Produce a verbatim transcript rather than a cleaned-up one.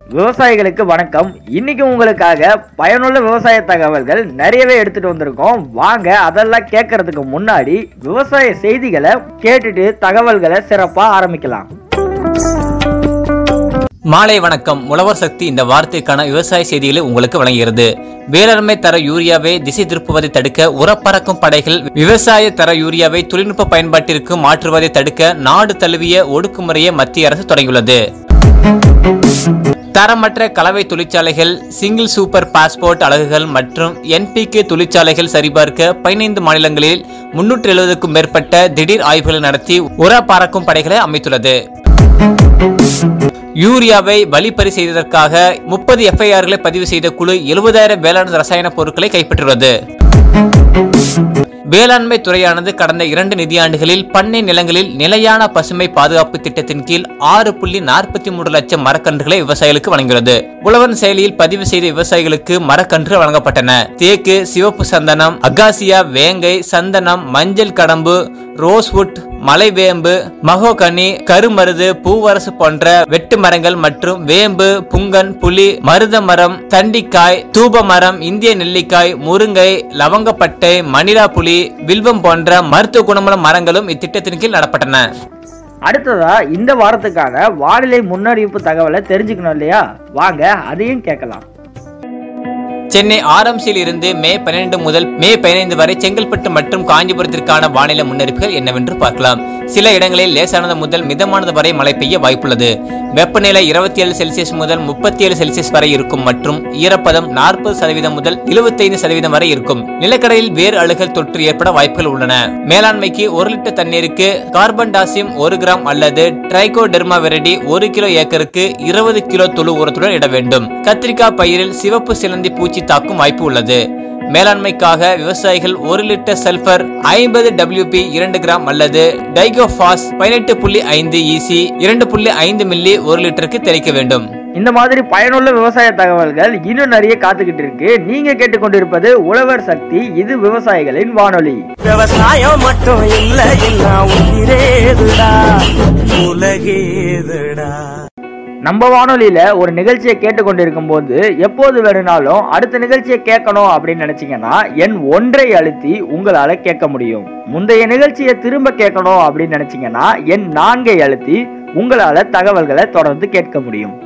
விவசாயிகளுக்கு வணக்கம். இன்னைக்கு உங்களுக்காக பயனுள்ள விவசாய தகவல்கள் நிறையவே எடுத்துட்டு வந்திருக்கோம். வாங்க அதெல்லாம் கேட்கறதுக்கு முன்னாடி விவசாய செய்திகளை கேட்டுட்டு தகவல்களை சிறப்பா ஆரம்பிக்கலாம். மாலை வணக்கம். உழவர் சக்தி இந்த வார்த்தைக்கான விவசாய செய்திகளை உங்களுக்கு வழங்குகிறது. வேளாண்மை தர யூரியாவை திசை திருப்புவதை தடுக்க உரப்பறக்கும் படைகள் விவசாய தர யூரியாவை தொழில்நுட்ப பயன்பாட்டிற்கு மாற்றுவதை தடுக்க நாடு தழுவிய ஒடுக்குமுறையை மத்திய அரசு தொடங்கியுள்ளது. தரமற்ற கலவை தொழிற்சாலைகள், சிங்கிள் சூப்பர் பாஸ்போர்ட் அலகுகள் மற்றும் என்பிகே தொழிற்சாலைகள் சரிபார்க்க பதினைந்து மாநிலங்களில் முன்னூற்றி எழுபதுக்கும் மேற்பட்ட திடீர் ஆய்வுகளை நடத்தி உர பறக்கும் படைகளை அமைத்துள்ளது. யூரியாவை வழிப்பறி செய்ததற்காக முப்பது எஃப்ஐஆர்களை பதிவு செய்த குழு எழுபதாயிரம் வேளாண் ரசாயன பொருட்களை கைப்பற்றுள்ளது. வேளாண்மை துறையானது கடந்த இரண்டு நிதியாண்டுகளில் பண்ணை நிலங்களில் நிலையான பசுமை பாதுகாப்பு திட்டத்தின் கீழ் ஆறு புள்ளி நாற்பத்தி மூன்று லட்சம் மரக்கன்றுகளை விவசாயிகளுக்கு வழங்கியுள்ளது. உழவன் செயலியில் பதிவு செய்த விவசாயிகளுக்கு மரக்கன்று வழங்கப்பட்டன. தேக்கு, சிவப்பு சந்தனம், அகாசியா, வேங்கை, சந்தனம், மஞ்சள் கடம்பு, ரோஸ்வுட், மலைவேம்பு, மகோகனி, கருமருது, பூவரசு போன்ற வெட்டு மரங்கள் மற்றும் வேம்பு, புங்கன், புலி, மருத மரம், தண்டிக்காய், தூப மரம், இந்திய நெல்லிக்காய், முருங்கை, லவங்கப்பட்டை, மணிலா புலி, வில்வம் போன்ற மருத்துவ குணமுள்ள மரங்களும் இத்திட்டத்தின் கீழ் நடப்பட்டன. அடுத்ததா இந்த வாரத்துக்கான வானிலை முன்னறிவிப்பு தகவலை தெரிஞ்சுக்கணும் இல்லையா? வாங்க அதையும் கேட்கலாம். சென்னை ஆர்எம்சியில் இருந்து மே பன்னிரண்டு முதல் மே பதினைந்து வரை செங்கல்பட்டு மற்றும் காஞ்சிபுரத்திற்கான வானிலை முன்னறிப்புகள் என்னவென்று பார்க்கலாம். சில இடங்களில் லேசானது முதல் மிதமானது வரை மழை பெய்ய வாய்ப்புள்ளது. வெப்பநிலை இருபத்தி ஏழு செல்சியஸ் முதல் முப்பத்தி ஏழு செல்சியஸ் வரை இருக்கும் மற்றும் ஈரப்பதம் நாற்பது சதவீதம் முதல் எழுபத்தி ஐந்து சதவீதம் வரை இருக்கும். நிலக்கடலில் வேறு அழுகல் தொற்று ஏற்பட வாய்ப்புகள் உள்ளன. மேலாண்மைக்கு ஒரு லிட்டர் தண்ணீருக்கு கார்பன் டாசியம் ஒரு கிராம் அல்லது ட்ரைகோடெர்மா விரடி ஒரு கிலோ ஏக்கருக்கு இருபது கிலோ தொழு உரத்துடன் இட வேண்டும். கத்திரிக்காய் பயிரில் சிவப்பு சிலந்தி பூச்சி தாக்கும் வாய்ப்பு உள்ளது. மேலாண்மைக்காக விவசாயிகள் ஒரு லிட்டர் சல்பர் ஐம்பது டபிள்யூபி இரண்டு கிராம் அல்லது டைகோபாஸ் பதினெட்டு புள்ளி ஐந்து இசி இரண்டு புள்ளி ஐந்து மில்லி ஒரு லிட்டருக்கு தெளிக்க வேண்டும். இந்த மாதிரி பயனுள்ள விவசாய தகவல்கள் இன்னும் நிறைய காத்துக்கிட்டு இருக்கு. நீங்க கேட்டுக்கொண்டிருப்பது உழவர் சக்தி. இது விவசாயிகளின் வானொலி. விவசாயம் மட்டும் இல்ல உயிரேதுடா உலகேதுடா. நம்ம வானொலியில ஒரு நிகழ்ச்சியை கேட்டுக்கொண்டிருக்கும் போது எப்போது வேணும்னாலும் அடுத்த நிகழ்ச்சியை கேட்கணும் அப்படின்னு நினைச்சீங்கன்னா எண் ஒன்றை அழுத்தி உங்களால கேட்க முடியும். முந்தைய நிகழ்ச்சியை திரும்ப கேட்கணும் அப்படின்னு நினைச்சீங்கன்னா எண் நான்கை அழுத்தி உங்களால தகவல்களை தொடர்ந்து கேட்க முடியும்.